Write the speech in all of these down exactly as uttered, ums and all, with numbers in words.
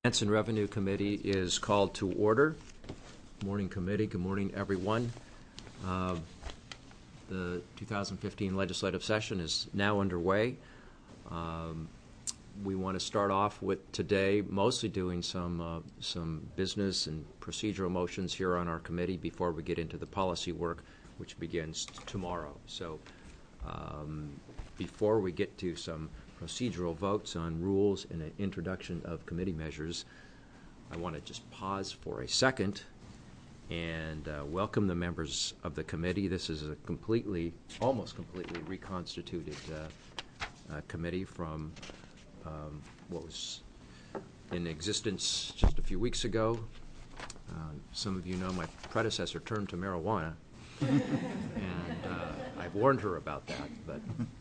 Finance and Revenue Committee is called to order. Good morning, committee. Good morning, everyone. Uh, the two thousand fifteen legislative session is now underway. Um, we want to start off with today mostly doing some uh, some business and procedural motions here on our committee before we get into the policy work, which begins tomorrow. So um, before we get to some procedural votes on rules and an introduction of committee measures, I want to just pause for a second and uh, welcome the members of the committee. This is a completely, almost completely reconstituted uh, uh, committee from um, what was in existence just a few weeks ago. Uh, some of you know my predecessor turned to marijuana, and uh, I've warned her about that, but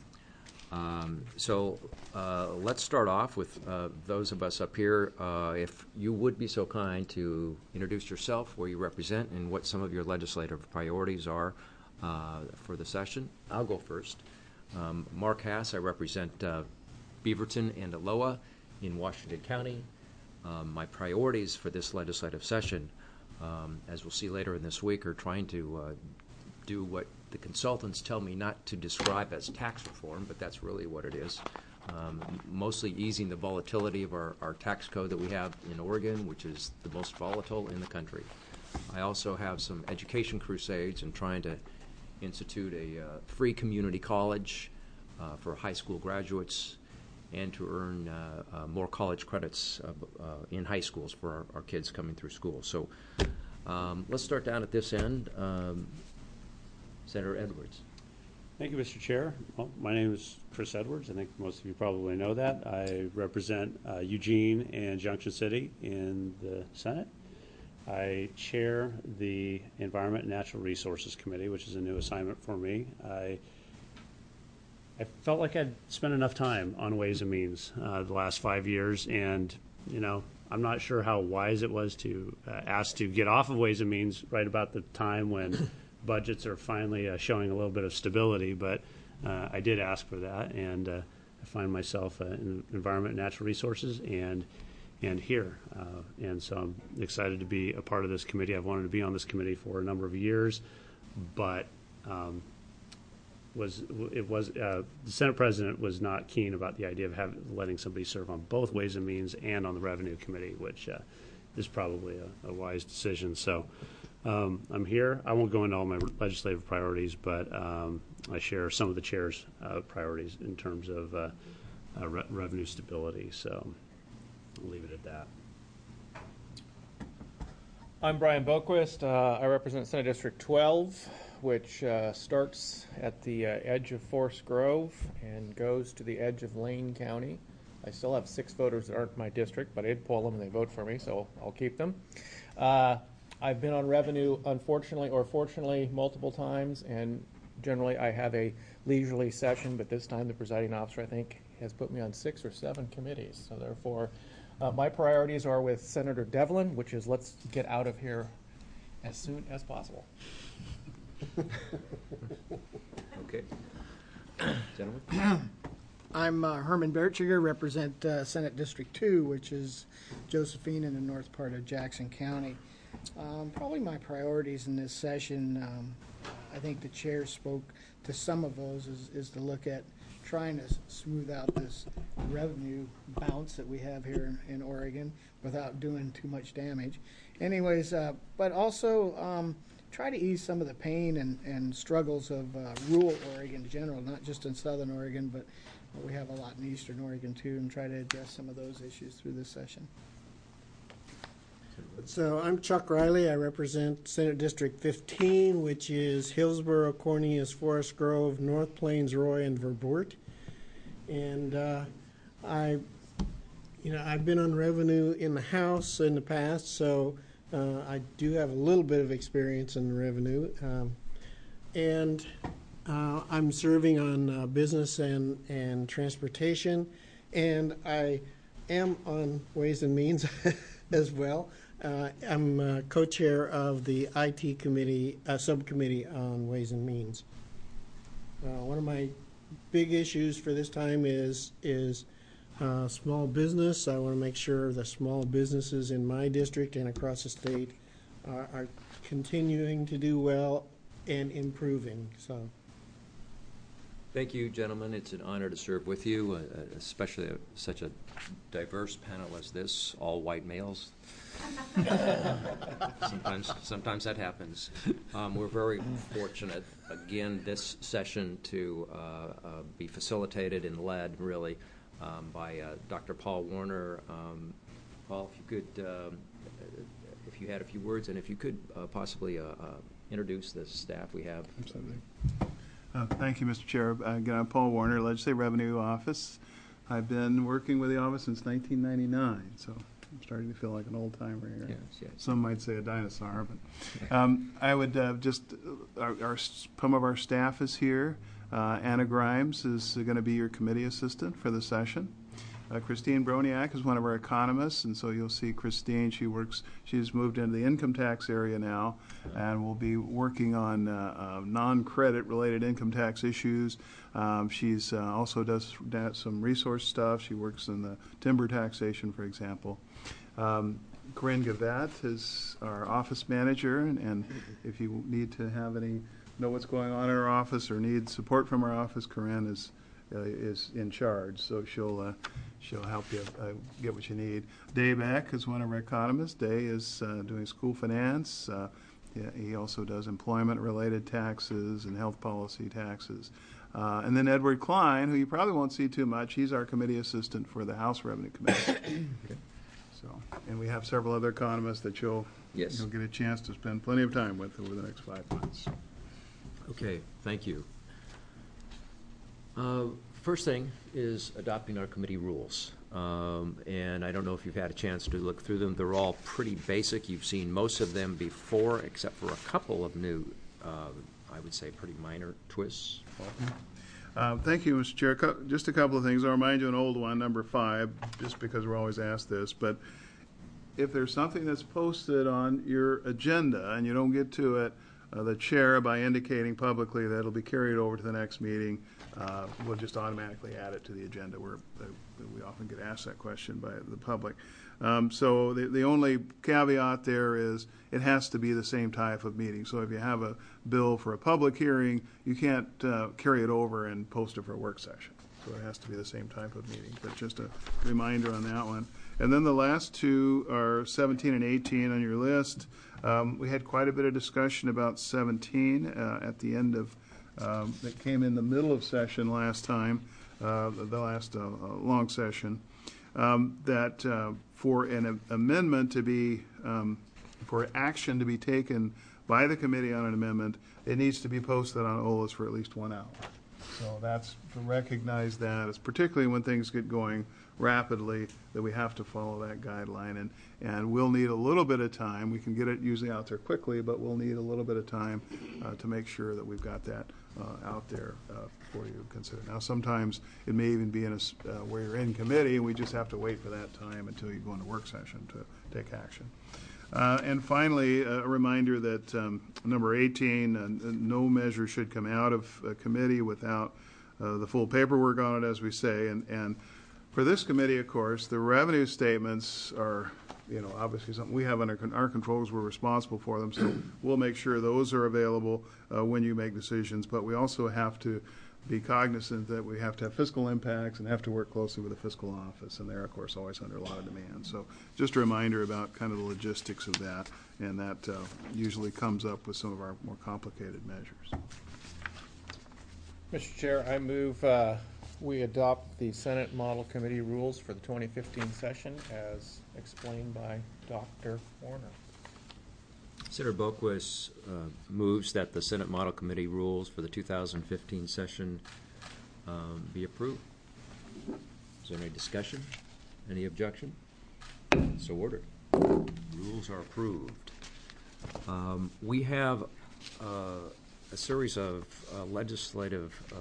Um, so uh, let's start off with uh, those of us up here. Uh, if you would be so kind to introduce yourself, where you represent, and what some of your legislative priorities are uh, for the session. I'll go first. Um, Mark Hass, I represent uh, Beaverton and Aloha in Washington County. Um, my priorities for this legislative session, um, as we'll see later in this week, are trying to uh, do what the consultants tell me not to describe as tax reform, but that's really what it is. Um, mostly easing the volatility of our, our tax code that we have in Oregon, which is the most volatile in the country. I also have some education crusades and trying to institute a uh, free community college uh, for high school graduates and to earn uh, uh, more college credits uh, uh, in high schools for our, our kids coming through school. So um, let's start down at this end. Um, Senator Edwards. Thank you, Mister Chair. Well, my name is Chris Edwards. I think most of you probably know that. I represent uh, Eugene and Junction City in the Senate. I chair the Environment and Natural Resources Committee, which is a new assignment for me. I I felt like I'd spent enough time on Ways and Means uh, the last five years, and you know, I'm not sure how wise it was to uh, ask to get off of Ways and Means right about the time when budgets are finally uh, showing a little bit of stability, but uh, I did ask for that, and uh, I find myself uh, in Environment and Natural Resources and and here, uh, and so I'm excited to be a part of this committee. I've wanted to be on this committee for a number of years, but um, was it was uh, the Senate President was not keen about the idea of having letting somebody serve on both Ways and Means and on the Revenue Committee, which uh, is probably a, a wise decision. So. Um, I'm here. I won't go into all my legislative priorities, but um, I share some of the chair's uh, priorities in terms of uh, uh, re revenue stability. So I'll leave it at that. I'm Brian Boquist. Uh, I represent Senate District twelve, which uh, starts at the uh, edge of Forest Grove and goes to the edge of Lane County. I still have six voters that aren't my district, but I did poll them and they vote for me, so I'll keep them. Uh, I've been on revenue, unfortunately or fortunately, multiple times, and generally I have a leisurely session, but this time the presiding officer, I think, has put me on six or seven committees. So therefore, uh, my priorities are with Senator Devlin, which is let's get out of here as soon as possible. Okay. Gentlemen. I'm uh, Herman Bertschiger, represent uh, Senate District two, which is Josephine in the north part of Jackson County. Um, probably my priorities in this session, um, I think the chair spoke to some of those, is, is to look at trying to smooth out this revenue bounce that we have here in, in Oregon without doing too much damage. Anyways, uh, but also um, try to ease some of the pain and, and struggles of uh, rural Oregon in general, not just in southern Oregon, but we have a lot in eastern Oregon too, and try to address some of those issues through this session. So I'm Chuck Riley. I represent Senate District fifteen, which is Hillsborough, Cornelius, Forest Grove, North Plains, Roy, and Verboort. And uh, I, you know, I've been on revenue in the House in the past, so uh, I do have a little bit of experience in revenue. Um, and uh, I'm serving on uh, business and, and transportation, and I am on Ways and Means as well. Uh, I'm uh, co-chair of the I T committee, uh, subcommittee on Ways and Means. Uh, one of my big issues for this time is is uh, small business. I want to make sure the small businesses in my district and across the state are, are continuing to do well and improving. So, Thank you, gentlemen. It's an honor to serve with you, uh, especially a, such a diverse panel as this, all white males. sometimes, sometimes that happens. Um, we're very fortunate, again, this session to uh, uh, be facilitated and led, really, um, by uh, Doctor Paul Warner. Um, Paul, if you could, um, if you had a few words, and if you could uh, possibly uh, uh, introduce the staff we have. Absolutely. Uh, thank you, Mister Chair. Uh, again, I'm Paul Warner, Legislative Revenue Office. I've been working with the office since nineteen ninety-nine, so I'm starting to feel like an old timer here. Yes, yes. Some might say a dinosaur, but um, I would uh, just uh, our, our some of our staff is here. Uh, Anna Grimes is going to be your committee assistant for the session. Uh, Christine Broniak is one of our economists, and so you'll see Christine. She works. She's moved into the income tax area now, and will be working on uh, uh, non-credit related income tax issues. Um, she's uh, also does some resource stuff. She works in the timber taxation, for example. Um, Corinne Gavette is our office manager, and, and if you need to have any know what's going on in our office or need support from our office, Corinne is uh, is in charge, so she'll. Uh, She'll help you uh, get what you need. Dave Eck is one of our economists. Day is uh, doing school finance. Uh, yeah, he also does employment-related taxes and health policy taxes. Uh, and then Edward Klein, who you probably won't see too much. He's our committee assistant for the House Revenue Committee. Okay. So, and we have several other economists that you'll Yes. you'll get a chance to spend plenty of time with over the next five months. Okay, thank you. Uh, First thing is adopting our committee rules. Um, and I don't know if you've had a chance to look through them. They're all pretty basic. You've seen most of them before, except for a couple of new, uh, I would say, pretty minor twists. Uh, thank you, Mister Chair. Co- Just a couple of things. I'll remind you an old one, number five, just because we're always asked this. But if there's something that's posted on your agenda and you don't get to it, uh, the chair, by indicating publicly that it'll be carried over to the next meeting, uh, will just automatically add it to the agenda. Where uh, we often get asked that question by the public. Um, so the, the only caveat there is it has to be the same type of meeting. So if you have a bill for a public hearing, you can't uh, carry it over and post it for a work session. So it has to be the same type of meeting. But just a reminder on that one. And then the last two are seventeen and eighteen on your list. Um, we had quite a bit of discussion about seventeen uh, at the end of, um, that came in the middle of session last time, uh, the last uh, uh, long session, um, that uh, for an amendment to be, um, for action to be taken by the committee on an amendment, it needs to be posted on O L A S for at least one hour. So that's to recognize that, it's particularly when things get going rapidly, that we have to follow that guideline, and and we'll need a little bit of time. We can get it usually out there quickly, but we'll need a little bit of time uh, to make sure that we've got that uh, out there uh, for you to consider. Now, sometimes it may even be in a uh, where you're in committee, and we just have to wait for that time until you go into work session to take action. Uh, and finally, a reminder that um, number eighteen, uh, no measure should come out of a committee without uh, the full paperwork on it, as we say. And, and for this committee, of course, the revenue statements are, you know, obviously something we have under con- our controls. We're responsible for them, so we'll make sure those are available uh, when you make decisions. But we also have to be cognizant that we have to have fiscal impacts and have to work closely with the fiscal office, and they're, of course, always under a lot of demand. So just a reminder about kind of the logistics of that, and that uh, usually comes up with some of our more complicated measures. Mister Chair, I move uh, we adopt the Senate Model Committee rules for the twenty fifteen session as explained by Doctor Warner. Senator Boquist uh, moves that the Senate Model Committee rules for the two thousand fifteen session um, be approved. Is there any discussion? Any objection? So ordered. Rules are approved. Um, we have uh, a series of uh, legislative uh,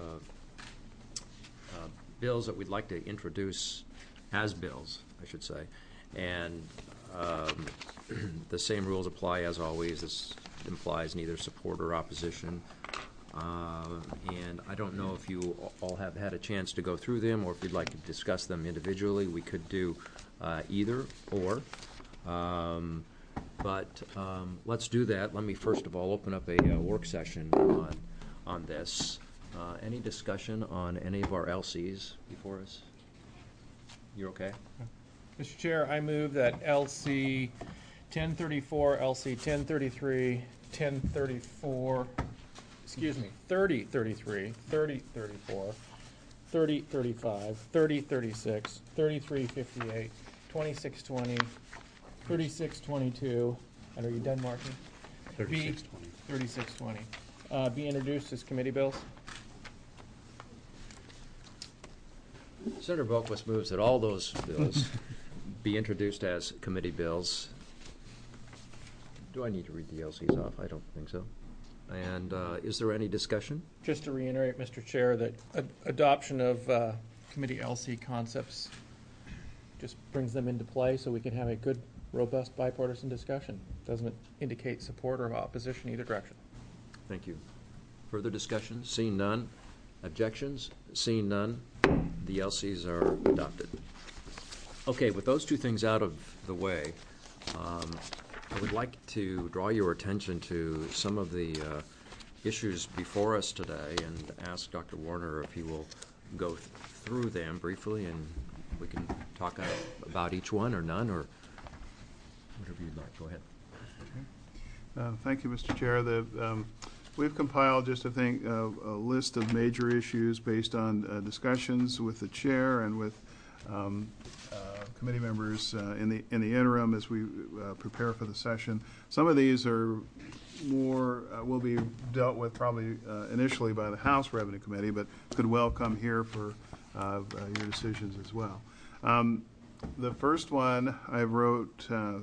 uh, bills that we'd like to introduce as bills, I should say, and um, the same rules apply as always. This implies neither support or opposition. Uh, And I don't know if you all have had a chance to go through them, or if you'd like to discuss them individually. We could do uh, either or. Um, But um, let's do that. Let me first of all open up a uh, work session on, on this. Uh, Any discussion on any of our L Cs before us? You're okay? Mister Chair, I move that L C ten thirty-four, L C ten thirty-three, ten thirty-four, excuse me, thirty thirty-three, thirty thirty-four, thirty thirty-five, thirty thirty-six, thirty-three fifty-eight, twenty-six twenty, thirty-six twenty-two, and are you done, Martin? Thirty-six twenty. thirty-six twenty. Uh, be introduced as committee bills. Senator Boquist moves that all those bills be introduced as committee bills. Do I need to read the L Cs off? I don't think so. And uh, is there any discussion? Just to reiterate, Mister Chair, that ad- adoption of uh, committee L C concepts just brings them into play so we can have a good, robust bipartisan discussion. Doesn't indicate support or opposition either direction. Thank you. Further discussion? Seeing none. Objections? Seeing none. The L Cs are adopted. Okay, with those two things out of the way, um, I would like to draw your attention to some of the uh, issues before us today and ask Doctor Warner if he will go th- through them briefly, and we can talk uh, about each one or none, or whatever you'd like. Go ahead. Uh, Thank you, Mister Chair. The, um, we've compiled just, I think, uh, a list of major issues based on uh, discussions with the chair and with um, uh, committee members uh, in the in the interim as we uh, prepare for the session. Some of these are more uh, will be dealt with probably uh, initially by the House Revenue Committee, but could well come here for uh, uh, your decisions as well. Um, the first one I wrote uh,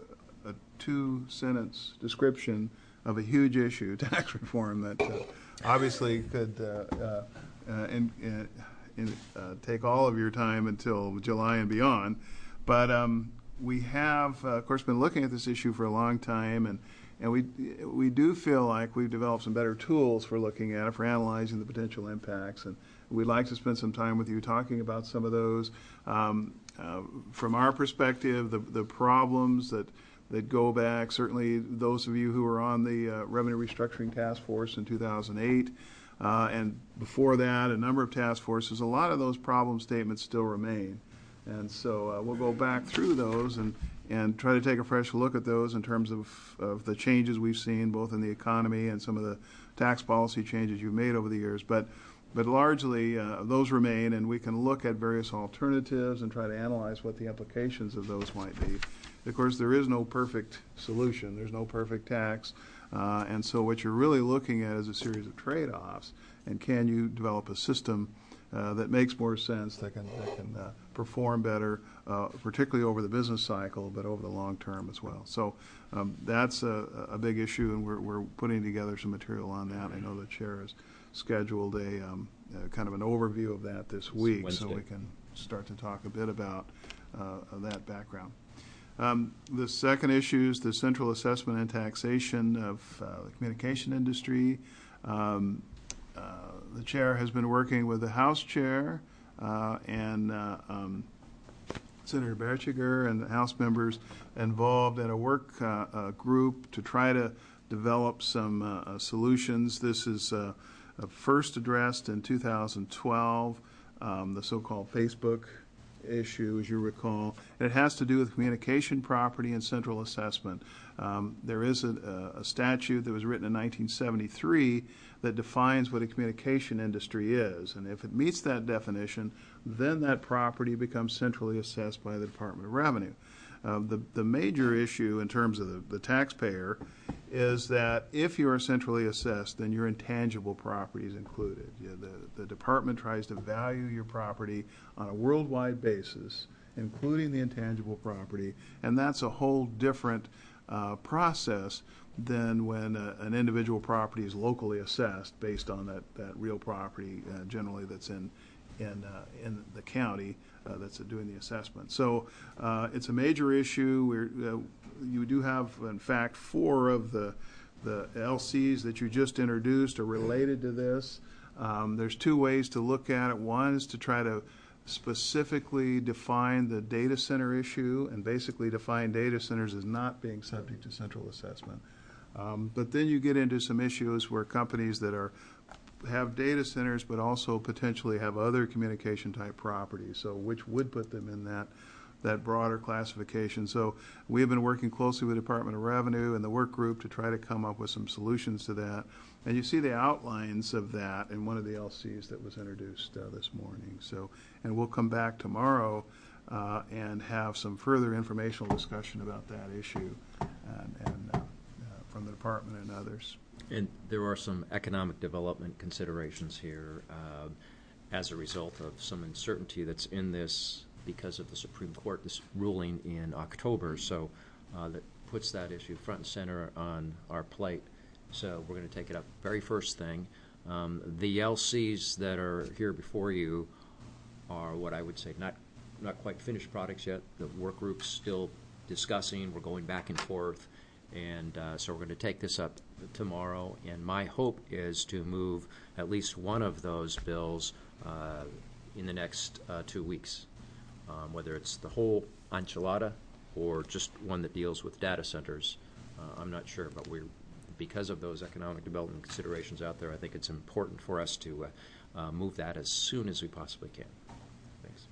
a two-sentence description of a huge issue, tax reform, that uh, obviously could uh, uh, uh, in, in, in, uh, take all of your time until July and beyond. But um, we have, uh, of course, been looking at this issue for a long time, and, and we we do feel like we've developed some better tools for looking at it, for analyzing the potential impacts. And we'd like to spend some time with you talking about some of those. Um, uh, from our perspective, the, the problems that that go back, certainly those of you who were on the uh, Revenue Restructuring Task Force in two thousand eight, uh, and before that, a number of task forces, a lot of those problem statements still remain. And so uh, we'll go back through those and, and try to take a fresh look at those in terms of, of the changes we've seen, both in the economy and some of the tax policy changes you've made over the years. But, but largely, uh, those remain, and we can look at various alternatives and try to analyze what the implications of those might be. Of course, there is no perfect solution. There's no perfect tax. Uh, and so what you're really looking at is a series of trade-offs. And can you develop a system uh, that makes more sense, that can, that can uh, perform better, uh, particularly over the business cycle, but over the long term as well. So um, that's a, a big issue, and we're, we're putting together some material on that. I know the chair has scheduled a um, uh, kind of an overview of that this week, so we can start to talk a bit about uh, that background. Um, the second issue is the central assessment and taxation of uh, the communication industry. Um, uh, the chair has been working with the House chair uh, and uh, um, Senator Bertschiger and the House members involved in a work uh, uh, group to try to develop some uh, uh, solutions. This is uh, uh, first addressed in two thousand twelve, um, the so-called Facebook issue, as you recall, and it has to do with communication property and central assessment. Um, there is a, a statute that was written in nineteen seventy-three that defines what a communication industry is, and if it meets that definition, then that property becomes centrally assessed by the Department of Revenue. Uh, the, the major issue in terms of the, the taxpayer is that if you are centrally assessed, then your intangible property is included. You know, the, the department tries to value your property on a worldwide basis, including the intangible property, and that's a whole different uh, process than when uh, an individual property is locally assessed based on that, that real property uh, generally that's in, in, uh, in the county uh, that's uh, doing the assessment. So uh, it's a major issue. We're, uh, you do have, in fact, four of the the L Cs that you just introduced are related to this. Um, there's two ways to look at it. One is to try to specifically define the data center issue and basically define data centers as not being subject to central assessment. Um, but then you get into some issues where companies that are have data centers but also potentially have other communication type properties, so which would put them in that that broader classification. So we have been working closely with the Department of Revenue and the work group to try to come up with some solutions to that. And you see the outlines of that in one of the L Cs that was introduced uh, this morning. So, and we'll come back tomorrow uh, and have some further informational discussion about that issue and, and uh, uh, from the department and others. And there are some economic development considerations here uh, as a result of some uncertainty that's in this because of the Supreme Court this ruling in October. So uh, that puts that issue front and center on our plate. So we're going to take it up very first thing. Um, the L Cs that are here before you are what I would say not not quite finished products yet. The work group's still discussing. We're going back and forth. And uh, so we're going to take this up tomorrow. And my hope is to move at least one of those bills uh, in the next uh, two weeks, um, whether it's the whole enchilada or just one that deals with data centers. Uh, I'm not sure, but we're because of those economic development considerations out there, I think it's important for us to uh, uh, move that as soon as we possibly can. Thanks.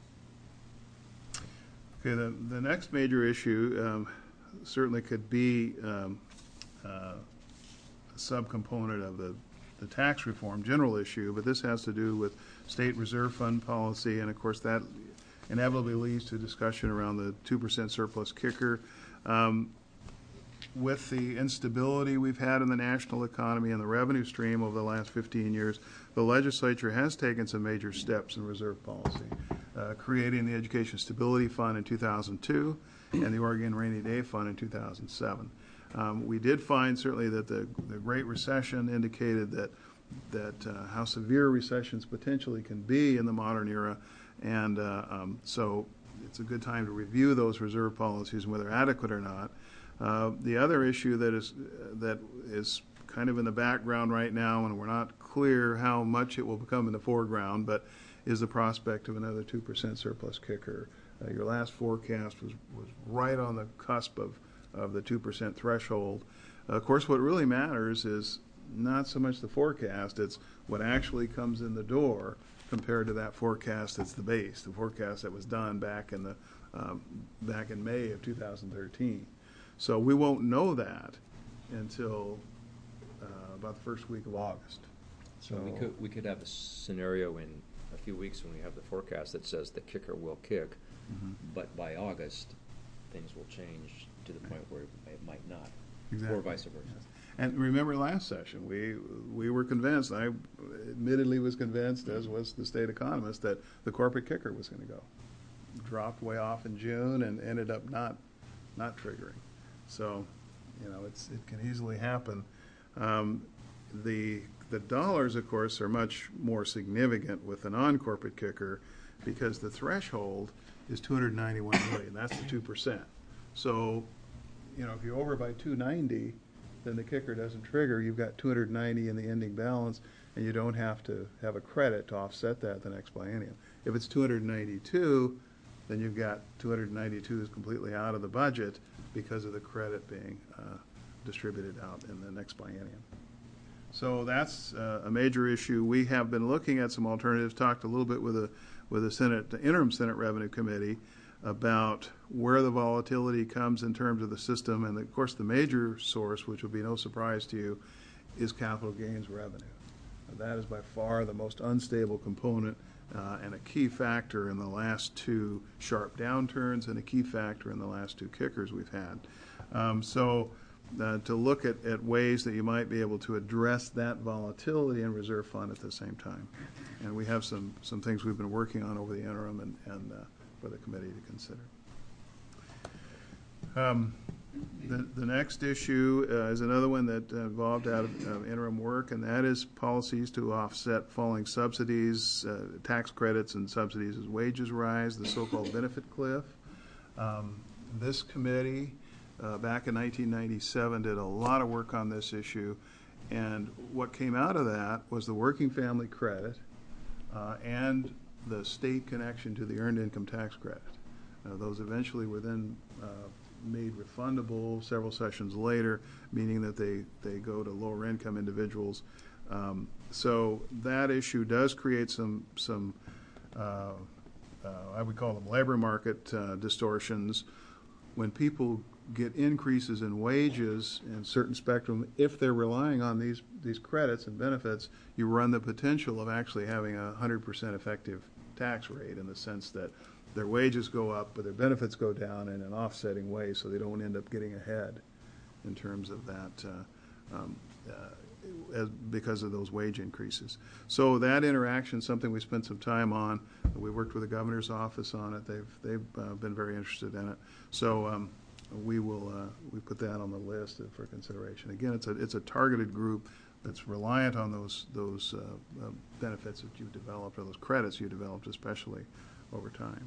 Okay, the, the next major issue um, certainly could be um, uh, a subcomponent of the, the tax reform general issue, but this has to do with state reserve fund policy, and of course that inevitably leads to discussion around the two percent surplus kicker. Um, With the instability we've had in the national economy and the revenue stream over the last fifteen years, the legislature has taken some major steps in reserve policy, uh, creating the Education Stability Fund in two thousand two and the Oregon Rainy Day Fund in two thousand seven. Um, we did find certainly that the, the Great Recession indicated that that uh, how severe recessions potentially can be in the modern era, and uh, um, so it's a good time to review those reserve policies and whether they're adequate or not. Uh, the other issue that is that is kind of in the background right now, and we're not clear how much it will become in the foreground, but is the prospect of another two percent surplus kicker. Uh, your last forecast was, was right on the cusp of, of the two percent threshold. Uh, of course, what really matters is not so much the forecast, it's what actually comes in the door compared to that forecast that's the base, the forecast that was done back in, the, um, back in May of two thousand thirteen. So we won't know that until uh, about the first week of August. So we could we could have a scenario in a few weeks when we have the forecast that says the kicker will kick, mm-hmm. but by August things will change to the point where it might not, exactly. or vice versa. Yes. And remember last session, we we were convinced, I admittedly was convinced, as was the state economist, that the corporate kicker was going to go. Dropped way off in June and ended up not not triggering. So, you know, it's it can easily happen. Um, the the dollars, of course, are much more significant with the non-corporate kicker because the threshold is two hundred ninety-one million. That's the two percent. So, you know, if you're over by two ninety, then the kicker doesn't trigger. You've got two hundred ninety in the ending balance, and you don't have to have a credit to offset that the next biennium. If it's two hundred ninety-two, then you've got two hundred ninety-two is completely out of the budget because of the credit being uh, distributed out in the next biennium. So that's uh, a major issue. We have been looking at some alternatives, talked a little bit with the with the Senate, the interim Senate Revenue Committee about where the volatility comes in terms of the system. And of course, the major source, which will be no surprise to you, is capital gains revenue. That is by far the most unstable component uh, and a key factor in the last two sharp downturns and a key factor in the last two kickers we've had. Um, so uh, to look at, at ways that you might be able to address that volatility in reserve fund at the same time. And we have some, some things we've been working on over the interim and, and uh, for the committee to consider. Um, The, the next issue uh, is another one that uh, evolved out of uh, interim work, and that is policies to offset falling subsidies, uh, tax credits and subsidies as wages rise, the so-called benefit cliff. Um, this committee uh, back in nineteen ninety-seven, did a lot of work on this issue. And what came out of that was the working family credit uh, and the state connection to the earned income tax credit. Uh, those eventually were then uh, made refundable several sessions later, meaning that they, they go to lower income individuals. Um, so that issue does create some, some uh, uh, I would call them labor market uh, distortions. When people get increases in wages in certain spectrum, if they're relying on these, these credits and benefits, you run the potential of actually having a one hundred percent effective tax rate, in the sense that their wages go up, but their benefits go down in an offsetting way, so they don't end up getting ahead in terms of that uh, um, uh, as, because of those wage increases. So that interaction is something we spent some time on. We worked with the governor's office on it. They've, they've uh, been very interested in it. So um, we will uh, we put that on the list for consideration. Again, it's a it's a targeted group that's reliant on those those uh, uh, benefits that you've developed, or those credits you developed, especially over time.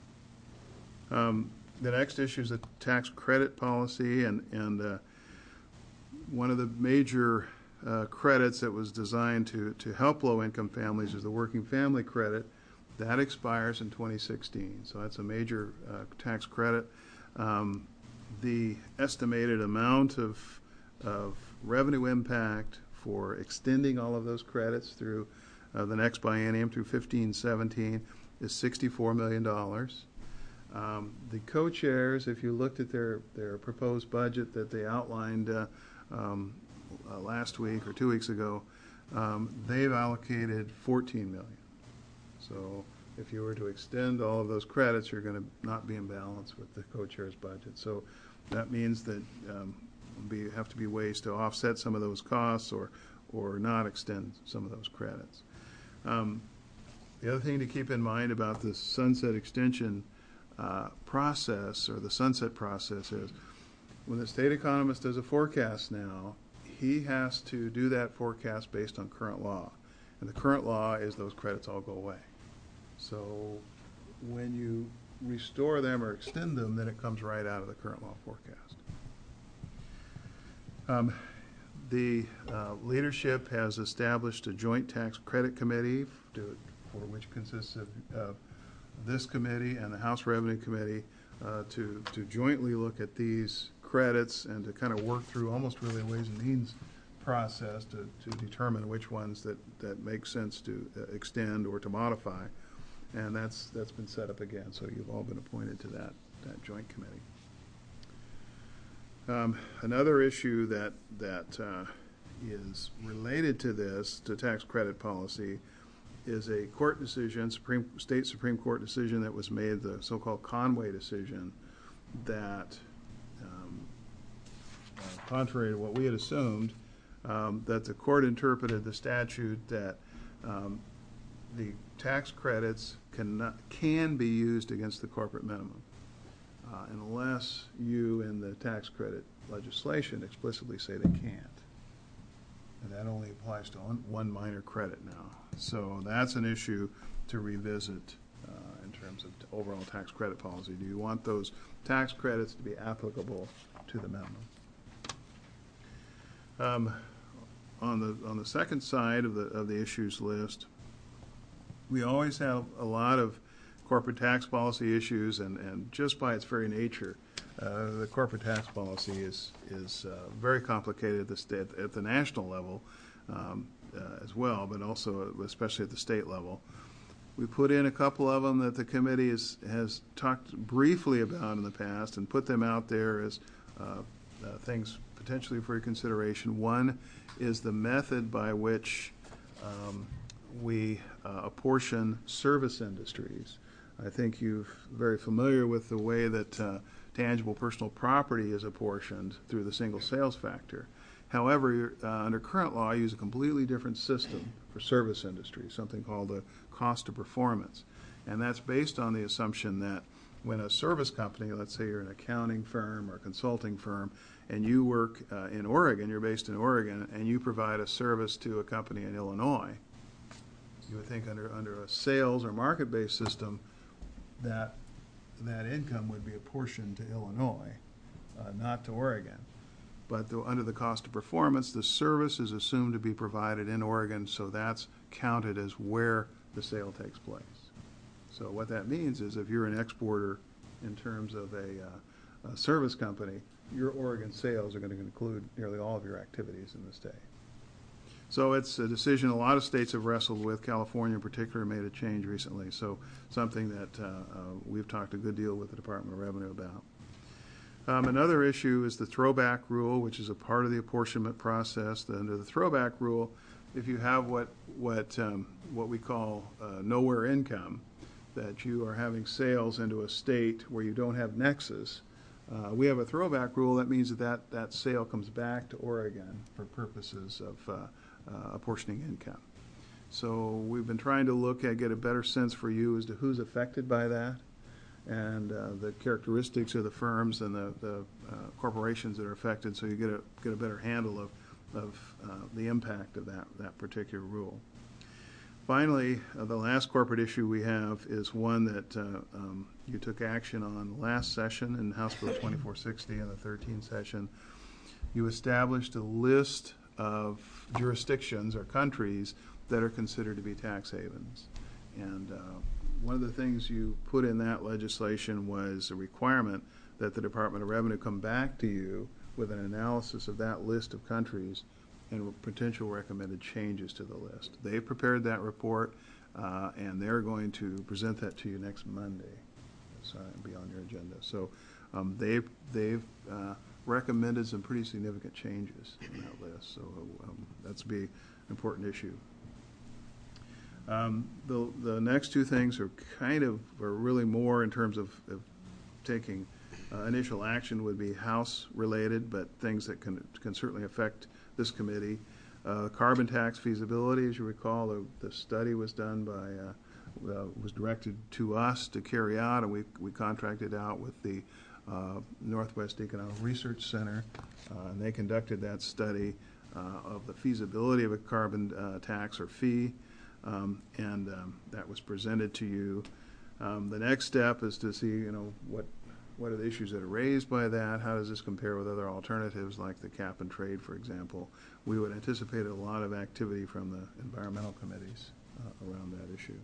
Um, the next issue is the tax credit policy, and and uh, one of the major uh, credits that was designed to to help low-income families is the working family credit. That expires in twenty sixteen, so that's a major uh, tax credit. Um, the estimated amount of of revenue impact for extending all of those credits through uh, the next biennium through fifteen seventeen is sixty-four million dollars. Um, the co-chairs, if you looked at their, their proposed budget that they outlined uh, um, uh, last week or two weeks ago, um, they've allocated fourteen million dollars. So if you were to extend all of those credits, you're going to not be in balance with the co-chair's budget. So that means that um, be have to be ways to offset some of those costs, or or not extend some of those credits. Um, the other thing to keep in mind about the sunset extension uh, process, or the sunset process, is when the state economist does a forecast now, he has to do that forecast based on current law. And the current law is those credits all go away. So when you restore them or extend them, then it comes right out of the current law forecast. Um, the uh, leadership has established a joint tax credit committee, to, for which consists of uh, this committee and the House Revenue Committee, uh, to, to jointly look at these credits and to kind of work through almost really a Ways and Means process to, to determine which ones that, that make sense to uh, extend or to modify. And that's, that's been set up again, so you've all been appointed to that, that joint committee. Um, another issue that, that uh, is related to this, to tax credit policy, is a court decision, Supreme, state Supreme Court decision that was made, the so-called Conway decision, that um, uh, contrary to what we had assumed, um, that the court interpreted the statute that um, the tax credits cannot, can be used against the corporate minimum, uh, unless you in the tax credit legislation explicitly say they can't. And that only applies to one, one minor credit now. So that's an issue to revisit uh, in terms of overall tax credit policy. Do you want those tax credits to be applicable to the minimum? Um, on the on the second side of the of the issues list, we always have a lot of corporate tax policy issues, and, and just by its very nature, uh, the corporate tax policy is is uh, very complicated at the state, at the national level um, uh, as well, but also especially at the state level. We put in a couple of them that the committee is, has talked briefly about in the past and put them out there as uh, uh, things potentially for consideration. One is the method by which um, we uh, apportion service industries. I think you're very familiar with the way that uh, tangible personal property is apportioned through the single sales factor. However, uh, under current law, I use a completely different system for service industry, something called the cost of performance. And that's based on the assumption that when a service company, let's say you're an accounting firm or a consulting firm, and you work uh, in Oregon, you're based in Oregon, and you provide a service to a company in Illinois, you would think under, under a sales or market-based system that that income would be apportioned to Illinois. uh, not to Oregon. But the, under the cost of performance, the service is assumed to be provided in Oregon, so that's counted as where the sale takes place. So what that means is if you're an exporter in terms of a, uh, a service company, your Oregon sales are going to include nearly all of your activities in the state. So it's a decision a lot of states have wrestled with. California in particular made a change recently, so something that uh, uh, we've talked a good deal with the Department of Revenue about. Um, another issue is the throwback rule, which is a part of the apportionment process. The, under the throwback rule, if you have what what um, what we call uh, nowhere income, that you are having sales into a state where you don't have nexus, uh, we have a throwback rule. That means that, that that sale comes back to Oregon for purposes of uh, uh, apportioning income. So we've been trying to look at, get a better sense for you as to who's affected by that, and uh, the characteristics of the firms and the, the uh, corporations that are affected, so you get a get a better handle of of uh, the impact of that that particular rule. Finally, uh, the last corporate issue we have is one that uh, um, you took action on last session in House Bill twenty-four sixty in the thirteenth session. You established a list of jurisdictions or countries that are considered to be tax havens, and uh, one of the things you put in that legislation was a requirement that the Department of Revenue come back to you with an analysis of that list of countries and potential recommended changes to the list. They've prepared that report, uh, and they're going to present that to you next Monday. So it'll be on your agenda. So um, they've, they've uh, recommended some pretty significant changes in that list. So um, that's be an important issue. Um, the, the next two things are kind of, are really more in terms of, of taking uh, initial action would be House related, but things that can, can certainly affect this committee. Uh, carbon tax feasibility, as you recall, the, the study was done by, uh, uh, was directed to us to carry out, and we, we contracted out with the uh, Northwest Economic Research Center, uh, and they conducted that study uh, of the feasibility of a carbon uh, tax or fee. Um, and um, that was presented to you. Um, the next step is to see, you know, what what are the issues that are raised by that? How does this compare with other alternatives like the cap and trade, for example? We would anticipate a lot of activity from the environmental committees uh, around that issue.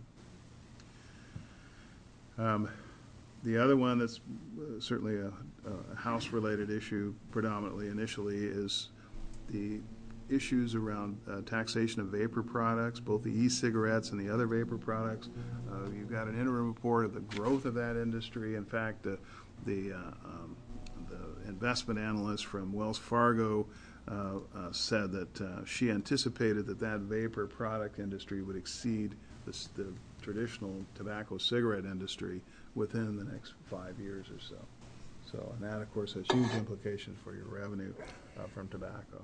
Um, the other one that's uh, certainly a, a House-related issue predominantly initially is the issues around uh, taxation of vapor products, both the e-cigarettes and the other vapor products. Uh, you've got an interim report of the growth of that industry. In fact, uh, the, uh, um, the investment analyst from Wells Fargo uh, uh, said that uh, she anticipated that that vapor product industry would exceed this, the traditional tobacco cigarette industry within the next five years or so. So, and that, of course, has huge implications for your revenue uh, from tobacco.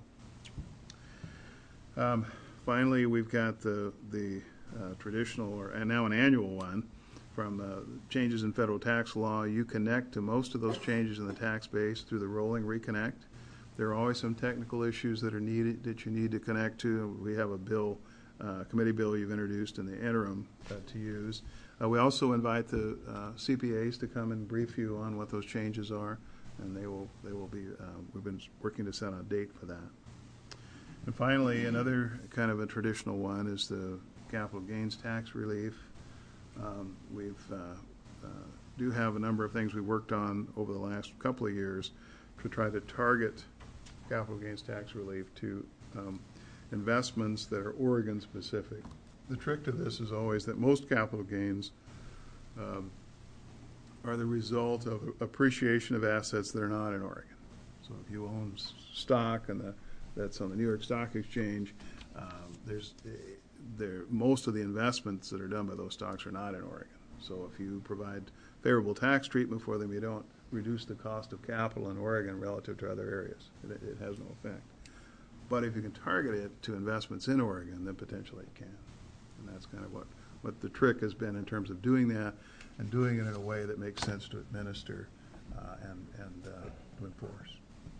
Um, finally, we've got the, the uh, traditional, or and now an annual one, from uh, changes in federal tax law. You connect to most of those changes in the tax base through the rolling reconnect. There are always some technical issues that are needed, that you need to connect to. We have a bill, uh, committee bill you've introduced in the interim uh, to use. Uh, we also invite the uh, C P As to come and brief you on what those changes are, and they will, they will be, uh, we've been working to set a date for that. And finally, another kind of a traditional one is the capital gains tax relief. Um, we've uh, uh, do have a number of things we worked on over the last couple of years to try to target capital gains tax relief to um, investments that are Oregon specific. The trick to this is always that most capital gains um, are the result of appreciation of assets that are not in Oregon. So if you own stock and the that's on the New York Stock Exchange, um, there's there most of the investments that are done by those stocks are not in Oregon. So if you provide favorable tax treatment for them, you don't reduce the cost of capital in Oregon relative to other areas. It, it has no effect. But if you can target it to investments in Oregon, then potentially it can. And that's kind of what, what the trick has been in terms of doing that and doing it in a way that makes sense to administer uh, and, and uh, to enforce.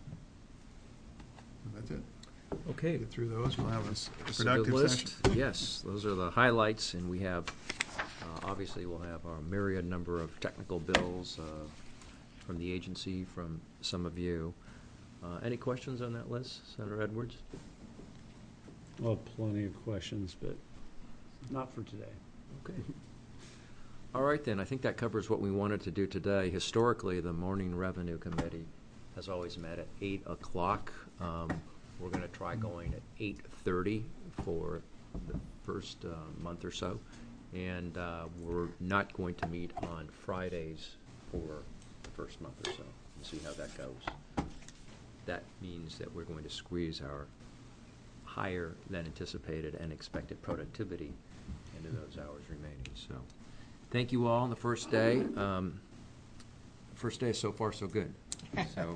That's it. Okay. Get through those. We'll have a This is a good productive list. session. Yes, those are the highlights, and we have, uh, obviously, we'll have our myriad number of technical bills, uh, from the agency, from some of you. Uh, Any questions on that list, Senator Edwards? Well, plenty of questions, but not for today. Okay. All right, then, I think that covers what we wanted to do today. Historically, the Morning Revenue Committee has always met at eight o'clock. Um, We're going to try going at eight thirty for the first uh, month or so. And uh, we're not going to meet on Fridays for the first month or so. We'll see how that goes. That means that we're going to squeeze our higher than anticipated and expected productivity into those hours remaining. So, thank you all on the first day. Um, first day so far so good. So,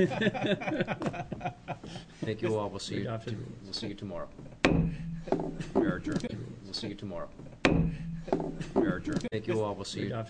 thank you all. We'll see you. Adopted. We'll see you tomorrow. We are adjourned. We'll see you tomorrow. We are adjourned. Thank you all. We'll see you.